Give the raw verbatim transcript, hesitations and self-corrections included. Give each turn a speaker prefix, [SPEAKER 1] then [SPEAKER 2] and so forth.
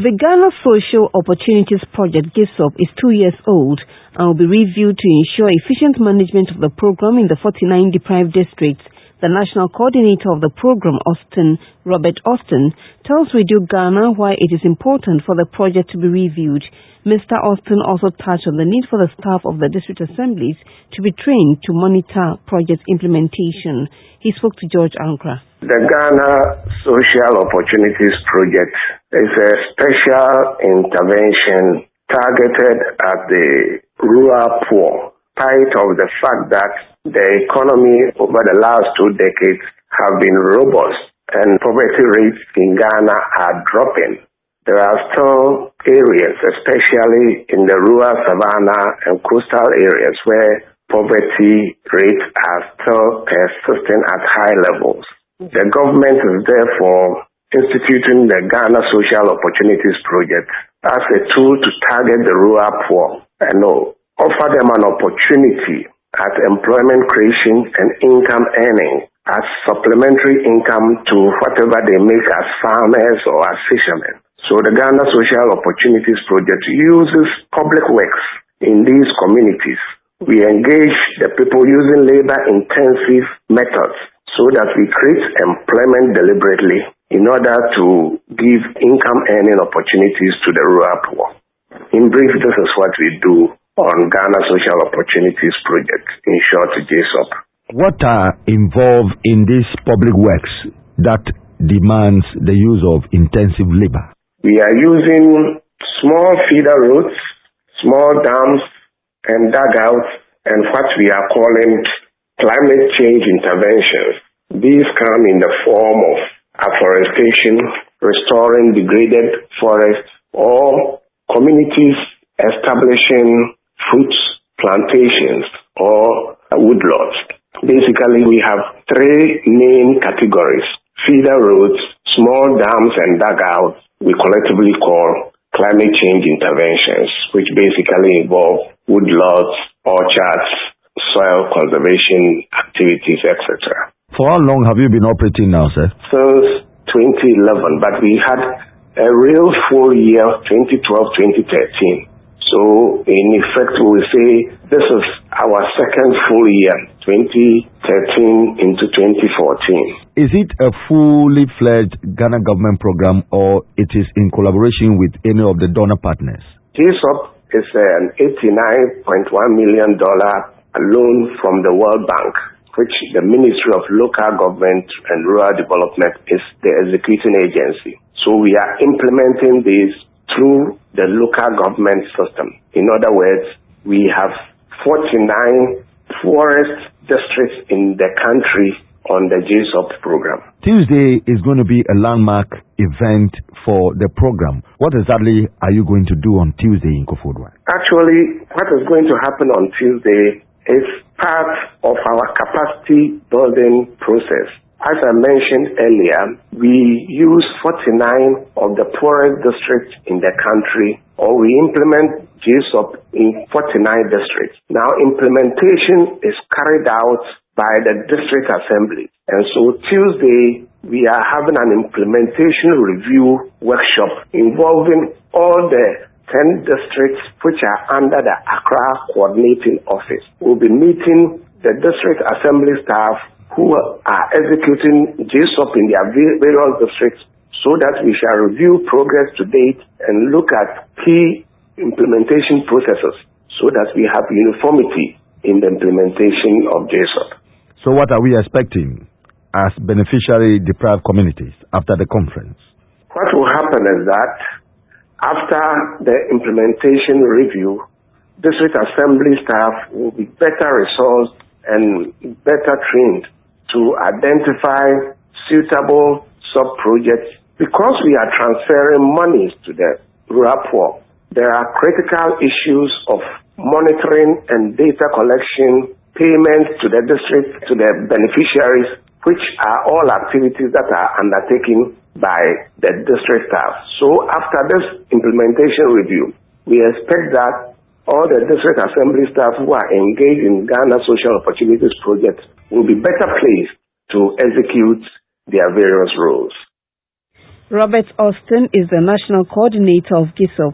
[SPEAKER 1] The Ghana Social Opportunities Project GISOP is two years old and will be reviewed to ensure efficient management of the program in the forty-nine deprived districts. The national coordinator of the program, Austin, Robert Austin, tells Radio Ghana why it is important for the project to be reviewed. Mister Austin also touched on the need for the staff of the district assemblies to be trained to monitor project implementation. He spoke to George Ankra.
[SPEAKER 2] The Ghana Social Opportunities Project is a special intervention targeted at the rural poor, part of the fact that the economy over the last two decades have been robust and poverty rates in Ghana are dropping. There are still areas, especially in the rural savanna and coastal areas, where poverty rates are still persisting at high levels. The government is therefore instituting the Ghana Social Opportunities Project as a tool to target the rural poor and offer them an opportunity at employment creation and income earning as supplementary income to whatever they make as farmers or as fishermen. So the Ghana Social Opportunities Project uses public works in these communities. We engage the people using labor-intensive methods so that we create employment deliberately in order to give income earning opportunities to the rural poor. In brief, this is what we do on Ghana Social Opportunities Project, in short, GISOP.
[SPEAKER 3] What are involved in these public works that demands the use of intensive labor?
[SPEAKER 2] We are using small feeder roads, small dams, and dugouts, and what we are calling climate change interventions. These come in the form of afforestation, restoring degraded forests, or communities establishing fruit plantations or woodlots. Basically, we have three main categories: feeder roads, small dams, and dugouts we collectively call climate change interventions, which basically involve woodlots, orchards, soil conservation activities, et cetera.
[SPEAKER 3] For how long have you been operating now, sir?
[SPEAKER 2] Since twenty eleven, but we had a real full year, twenty twelve, twenty thirteen. So, in effect, we will say this is our second full year, twenty thirteen into twenty fourteen.
[SPEAKER 3] Is it a fully fledged Ghana government program, or it is in collaboration with any of the donor partners?
[SPEAKER 2] GISOP is an eighty-nine point one million dollars loan from the World Bank, which the Ministry of Local Government and Rural Development is the executing agency. So we are implementing this through the local government system. In other words, we have forty-nine poorest districts in the country on the GISOP program.
[SPEAKER 3] Tuesday is going to be a landmark event for the program. What exactly are you going to do on Tuesday in Koforidua?
[SPEAKER 2] Actually, what is going to happen on Tuesday is part of our capacity building process. As I mentioned earlier, we use forty-nine of the poorest districts in the country, or we implement GISOP in forty-nine districts. Now, implementation is carried out by the district assembly. And so Tuesday, we are having an implementation review workshop involving all the ten districts which are under the Accra Coordinating Office. We'll be meeting the district assembly staff who are executing GISOP in their various districts so that we shall review progress to date and look at key implementation processes so that we have uniformity in the implementation of GISOP.
[SPEAKER 3] So what are we expecting as beneficiary deprived communities after the conference?
[SPEAKER 2] What will happen is that after the implementation review, district assembly staff will be better resourced and better trained to identify suitable sub-projects. Because we are transferring monies to the rural poor, there are critical issues of monitoring and data collection, payments to the district, to the beneficiaries, which are all activities that are undertaken by the district staff. So after this implementation review, we expect that all the district assembly staff who are engaged in Ghana Social Opportunities Project will be better placed to execute their various roles.
[SPEAKER 1] Robert Austin is the national coordinator of GISOP.